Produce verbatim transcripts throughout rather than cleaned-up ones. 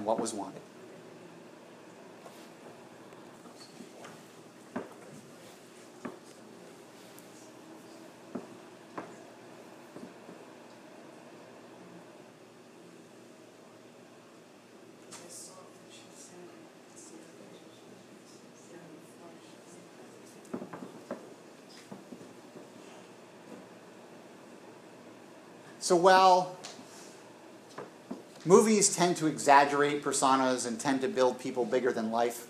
and what was wanted. So while movies tend to exaggerate personas and tend to build people bigger than life,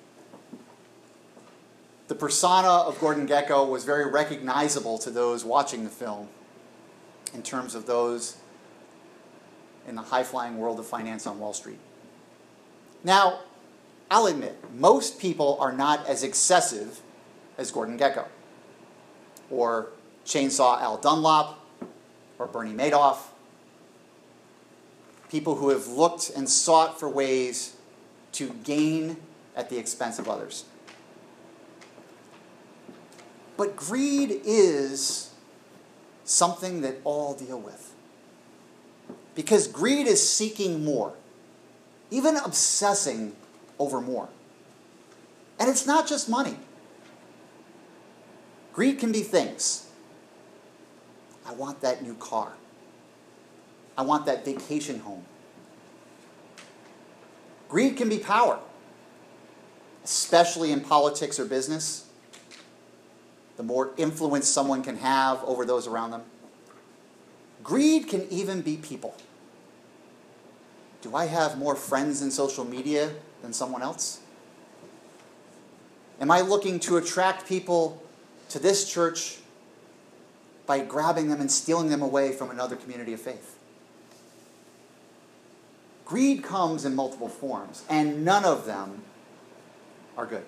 the persona of Gordon Gekko was very recognizable to those watching the film in terms of those in the high-flying world of finance on Wall Street. Now, I'll admit, most people are not as excessive as Gordon Gekko, or Chainsaw Al Dunlop, or Bernie Madoff, people who have looked and sought for ways to gain at the expense of others. But greed is something that all deal with. Because greed is seeking more, even obsessing over more. And it's not just money. Greed can be things. I want that new car. I want that vacation home. Greed can be power, especially in politics or business. The more influence someone can have over those around them. Greed can even be people. Do I have more friends in social media than someone else? Am I looking to attract people to this church by grabbing them and stealing them away from another community of faith? Greed comes in multiple forms, and none of them are good.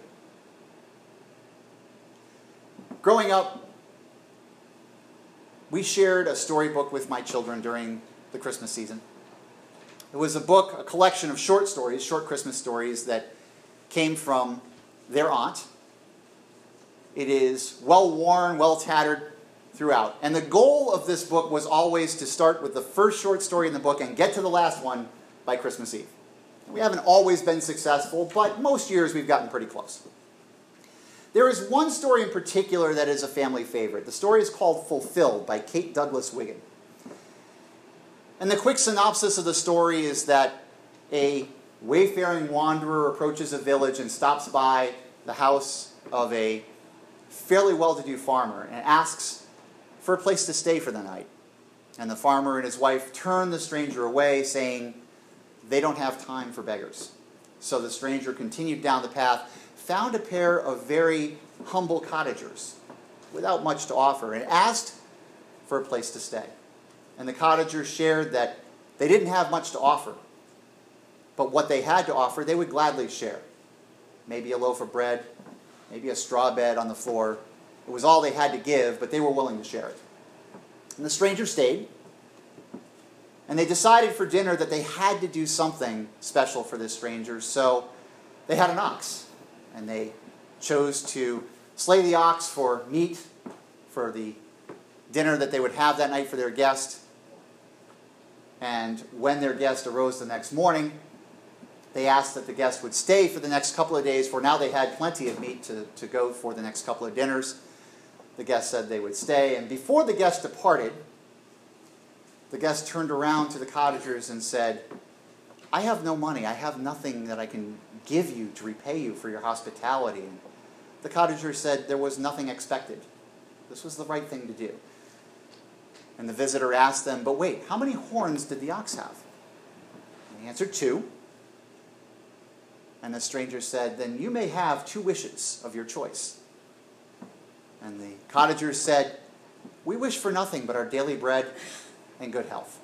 Growing up, we shared a storybook with my children during the Christmas season. It was a book, a collection of short stories, short Christmas stories that came from their aunt. It is well-worn, well-tattered throughout. And the goal of this book was always to start with the first short story in the book and get to the last one by Christmas Eve. We haven't always been successful, but most years we've gotten pretty close. There is one story in particular that is a family favorite. The story is called Fulfilled by Kate Douglas Wiggin. And the quick synopsis of the story is that a wayfaring wanderer approaches a village and stops by the house of a fairly well-to-do farmer and asks for a place to stay for the night. And the farmer and his wife turn the stranger away, saying they don't have time for beggars. So the stranger continued down the path, found a pair of very humble cottagers without much to offer, and asked for a place to stay. And the cottagers shared that they didn't have much to offer, but what they had to offer they would gladly share. Maybe a loaf of bread, maybe a straw bed on the floor. It was all they had to give, but they were willing to share it. And the stranger stayed, and they decided for dinner that they had to do something special for this stranger, so they had an ox. And they chose to slay the ox for meat, for the dinner that they would have that night for their guest. And when their guest arose the next morning, they asked that the guest would stay for the next couple of days, for now they had plenty of meat to, to go for the next couple of dinners. The guest said they would stay, and before the guest departed, the guest turned around to the cottagers and said, I have no money. I have nothing that I can give you to repay you for your hospitality. And the cottagers said there was nothing expected. This was the right thing to do. And the visitor asked them, but wait, how many horns did the ox have? And they answered two. And the stranger said, then you may have two wishes of your choice. And the cottagers said, we wish for nothing but our daily bread and good health.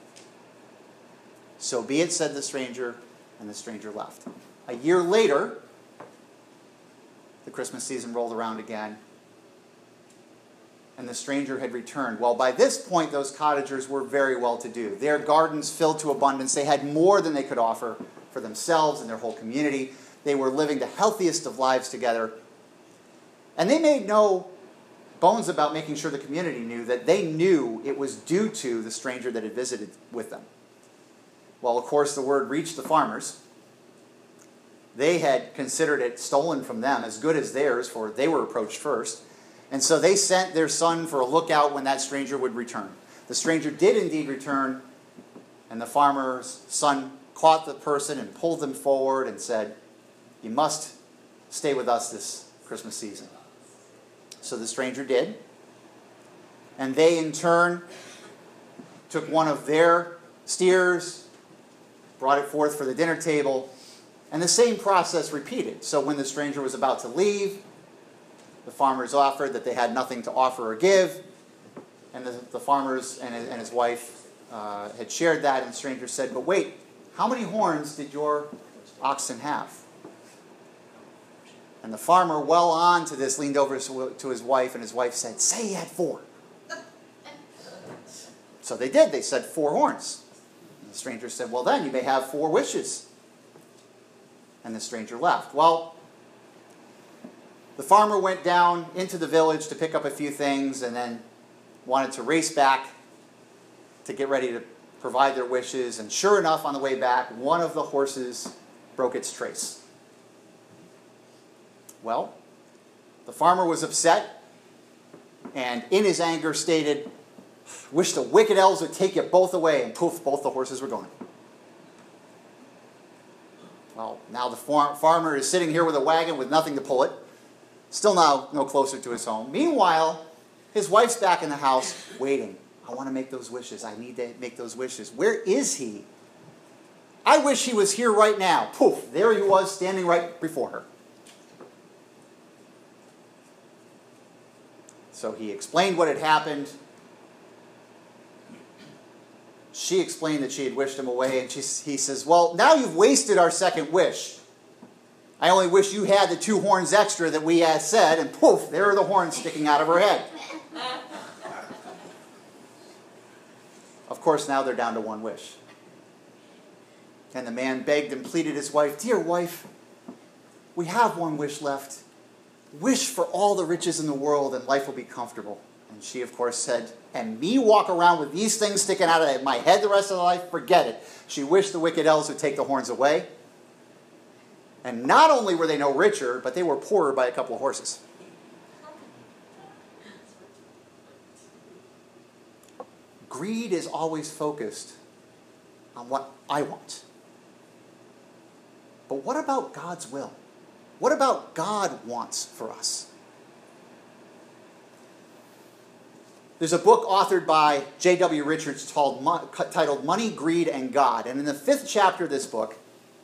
So be it, said the stranger, and the stranger left. A year later, the Christmas season rolled around again, and the stranger had returned. Well, by this point, those cottagers were very well-to-do. Their gardens filled to abundance. They had more than they could offer for themselves and their whole community. They were living the healthiest of lives together. And they made no bones about making sure the community knew that they knew it was due to the stranger that had visited with them. Well, of course, the word reached the farmers, They had considered it stolen from them, as good as theirs, for they were approached first. And so they sent their son for a lookout when that stranger would return. The stranger did indeed return, and the farmer's son caught the person and pulled them forward and said, "You must stay with us this Christmas season." So the stranger did. And they in turn took one of their steers, brought it forth for the dinner table, and the same process repeated. So when the stranger was about to leave, the farmers offered that they had nothing to offer or give, and the, the farmers and his, and his wife uh, had shared that, and the stranger said, "But wait, how many horns did your oxen have?" And the farmer, well on to this, leaned over to his wife, and his wife said, "Say he had four." So they did. They said four horns. And the stranger said, "Well then, you may have four wishes." And the stranger left. Well, the farmer went down into the village to pick up a few things and then wanted to race back to get ready to provide their wishes. And sure enough, on the way back, one of the horses broke its trace. Well, the farmer was upset and in his anger stated, "Wish the wicked elves would take you both away." And poof, both the horses were gone. Well, now the far farmer is sitting here with a wagon with nothing to pull it. Still now no closer to his home. Meanwhile, his wife's back in the house waiting. "I want to make those wishes. I need to make those wishes. Where is he? I wish he was here right now." Poof, there he was standing right before her. So he explained what had happened. She explained that she had wished him away, and she, he says, "Well, now you've wasted our second wish. I only wish you had the two horns extra that we had said," and poof, there are the horns sticking out of her head. Of course, now they're down to one wish. And the man begged and pleaded his wife, "Dear wife, we have one wish left. Wish for all the riches in the world and life will be comfortable." And she, of course, said, "And me walk around with these things sticking out of my head the rest of the life? Forget it." She wished the wicked elves would take the horns away. And not only were they no richer, but they were poorer by a couple of horses. Greed is always focused on what I want. But what about God's will? What about God wants for us? There's a book authored by J W Richards titled Money, Greed, and God. And in the fifth chapter of this book,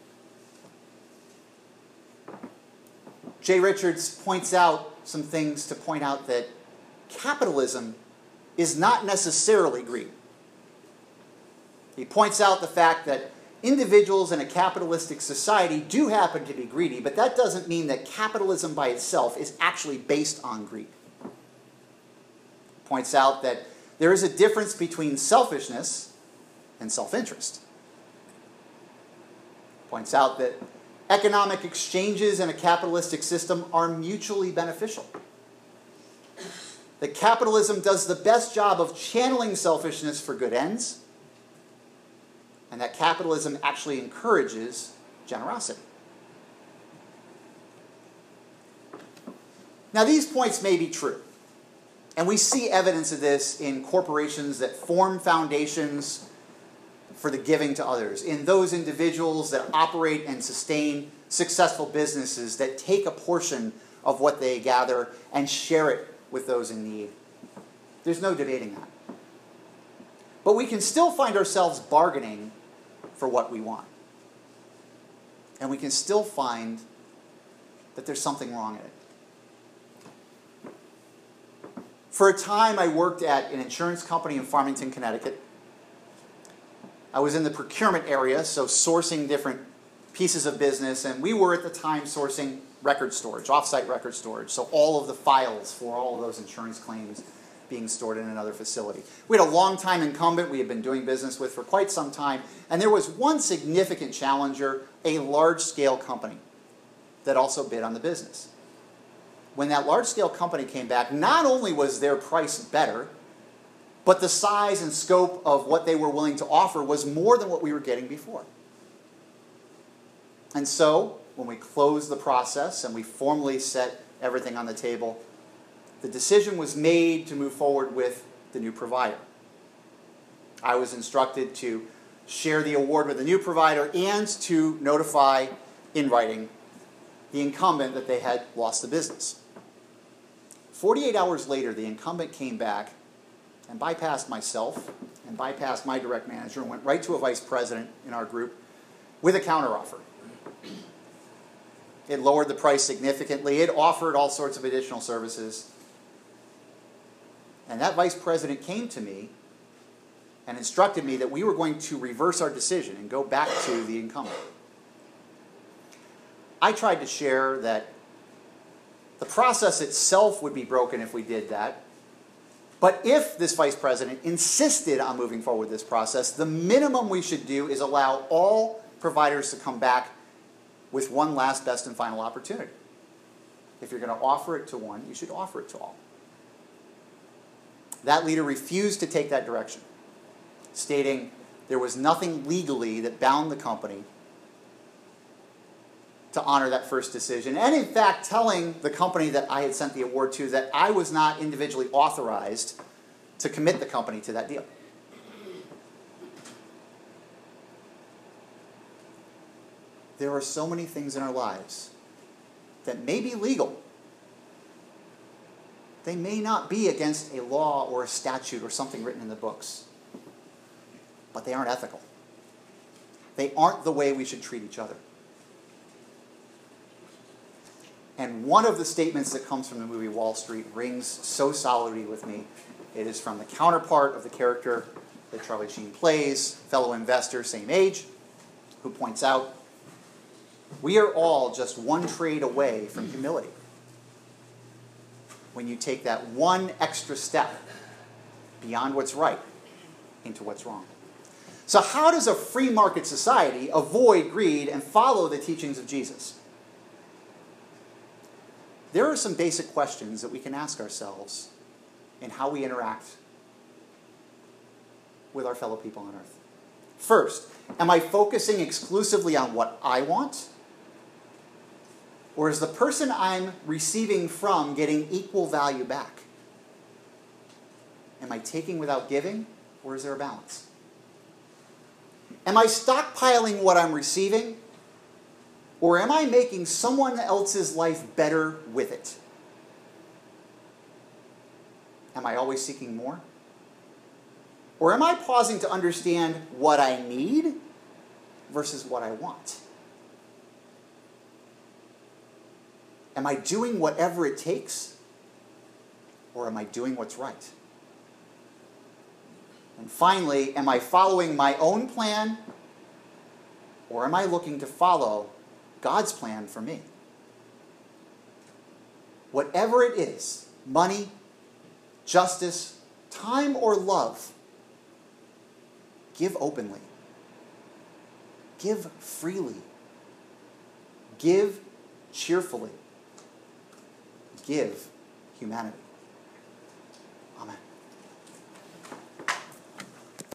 J. Richards points out some things to point out that capitalism is not necessarily greed. He points out the fact that individuals in a capitalistic society do happen to be greedy, but that doesn't mean that capitalism by itself is actually based on greed. Points out that there is a difference between selfishness and self-interest. Points out that economic exchanges in a capitalistic system are mutually beneficial. That capitalism does the best job of channeling selfishness for good ends, and that capitalism actually encourages generosity. Now, these points may be true. And we see evidence of this in corporations that form foundations for the giving to others, in those individuals that operate and sustain successful businesses that take a portion of what they gather and share it with those in need. There's no debating that. But we can still find ourselves bargaining for what we want. And we can still find that there's something wrong in it. For a time, I worked at an insurance company in Farmington, Connecticut. I was in the procurement area, so sourcing different pieces of business, and we were at the time sourcing record storage, off-site record storage, so all of the files for all of those insurance claims being stored in another facility. We had a long-time incumbent we had been doing business with for quite some time, and there was one significant challenger, a large-scale company that also bid on the business. When that large-scale company came back, not only was their price better, but the size and scope of what they were willing to offer was more than what we were getting before. And so when we closed the process and we formally set everything on the table, the decision was made to move forward with the new provider. I was instructed to share the award with the new provider and to notify in writing the incumbent that they had lost the business. forty-eight hours later, the incumbent came back and bypassed myself and bypassed my direct manager and went right to a vice president in our group with a counteroffer. It lowered the price significantly. It offered all sorts of additional services. And that vice president came to me and instructed me that we were going to reverse our decision and go back to the incumbent. I tried to share that the process itself would be broken if we did that. But if this vice president insisted on moving forward with this process, the minimum we should do is allow all providers to come back with one last best and final opportunity. If you're going to offer it to one, you should offer it to all. That leader refused to take that direction, stating there was nothing legally that bound the company to honor that first decision, and in fact telling the company that I had sent the award to that I was not individually authorized to commit the company to that deal. There are so many things in our lives that may be legal. They may not be against a law or a statute or something written in the books, but they aren't ethical. They aren't the way we should treat each other. And one of the statements that comes from the movie Wall Street rings so solidly with me. It is from the counterpart of the character that Charlie Sheen plays, fellow investor, same age, who points out, we are all just one trade away from humility. When you take that one extra step beyond what's right into what's wrong. So how does a free market society avoid greed and follow the teachings of Jesus? There are some basic questions that we can ask ourselves in how we interact with our fellow people on earth. First, am I focusing exclusively on what I want? Or is the person I'm receiving from getting equal value back? Am I taking without giving, or is there a balance? Am I stockpiling what I'm receiving? Or am I making someone else's life better with it? Am I always seeking more? Or am I pausing to understand what I need versus what I want? Am I doing whatever it takes? Or am I doing what's right? And finally, am I following my own plan? Or am I looking to follow God's plan for me? Whatever it is, money, justice, time, or love, give openly. Give freely. Give cheerfully. Give humanity.